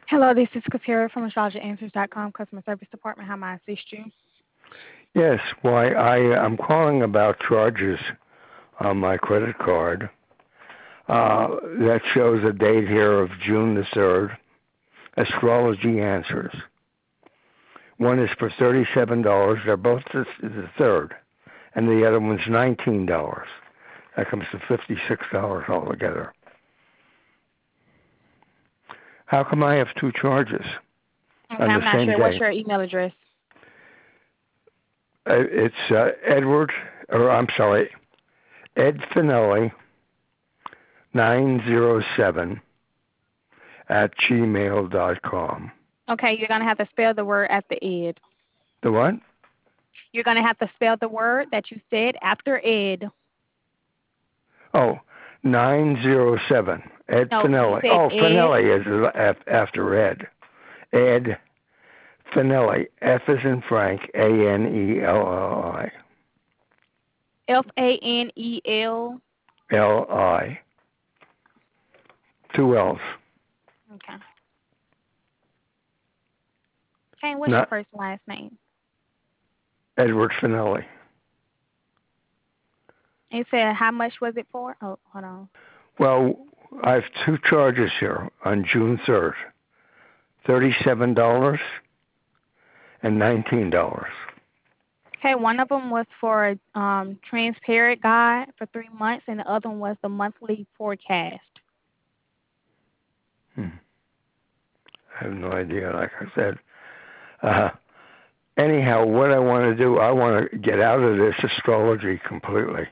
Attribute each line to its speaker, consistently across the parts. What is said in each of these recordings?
Speaker 1: Hello, this is Katira from AstrologyAnswers.com Customer Service Department. How may I assist you?
Speaker 2: Yes, why I'm calling about charges on my credit card. That shows a date here of June the 3rd. Astrology Answers. One is for $37. They're both the third, and the other one's $19. That comes to $56 altogether. How come I have two charges
Speaker 1: Okay,
Speaker 2: on
Speaker 1: I'm
Speaker 2: the
Speaker 1: not
Speaker 2: same
Speaker 1: sure. What's
Speaker 2: day?
Speaker 1: your email address?
Speaker 2: It's Ed Finelli 907 at gmail.com.
Speaker 1: Okay, you're going to have to spell the word after Ed.
Speaker 2: The what?
Speaker 1: You're going to have to spell the word that you said after Ed.
Speaker 2: Oh, 907. Ed
Speaker 1: No, you
Speaker 2: Finelli.
Speaker 1: said
Speaker 2: Oh,
Speaker 1: Ed.
Speaker 2: Finelli is after Ed. Ed Finelli. F is in Frank. Anelli.
Speaker 1: Fanel.
Speaker 2: Li. Two L's.
Speaker 1: Okay. Okay, what's your
Speaker 2: Not
Speaker 1: first and last name?
Speaker 2: Edward Finelli.
Speaker 1: You said how much was it for? Oh, hold on.
Speaker 2: Well, I have two charges here on June 3rd. $37 and $19.
Speaker 1: Okay, one of them was for transparent guide for 3 months, and the other one was the monthly forecast.
Speaker 2: I have no idea, like I said. Anyhow, what I want to do, I want to get out of this astrology completely.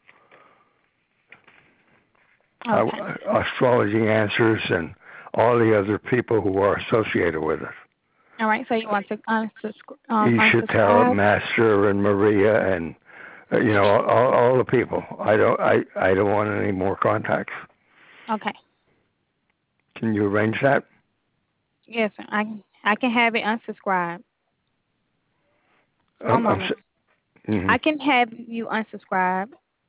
Speaker 1: Okay.
Speaker 2: Astrology Answers and all the other people who are associated with it.
Speaker 1: All right, so you want to
Speaker 2: Isha Tarot
Speaker 1: unsubscribe?
Speaker 2: Master and Maria and all the people. I don't want any more contacts.
Speaker 1: Okay.
Speaker 2: Can you arrange that?
Speaker 1: Yes, sir. I can have it unsubscribed. One moment. I can have you unsubscribe.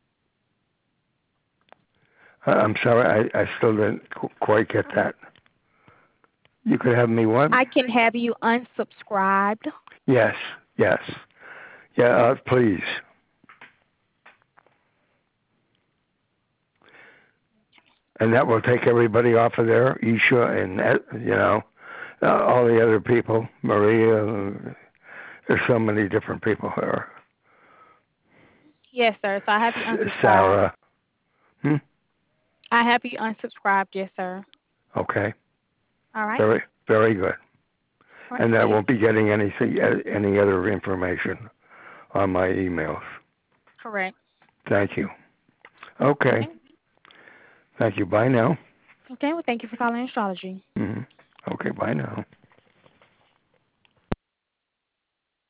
Speaker 2: I'm sorry, I still didn't quite get that. You could have me what?
Speaker 1: I can have you unsubscribed.
Speaker 2: Yes. Yeah, please. And that will take everybody off of there, Isha and, all the other people, Maria. There's so many different people here.
Speaker 1: Yes, sir. So I have you unsubscribed.
Speaker 2: Sarah.
Speaker 1: I have you unsubscribed. Yes, sir.
Speaker 2: Okay.
Speaker 1: All right.
Speaker 2: Very, very good.
Speaker 1: All right,
Speaker 2: And I
Speaker 1: please.
Speaker 2: won't be getting any other information on my emails.
Speaker 1: Correct.
Speaker 2: Thank you. Okay. Thank you. Bye now.
Speaker 1: Okay. Well, thank you for calling astrology.
Speaker 2: Okay. Bye now.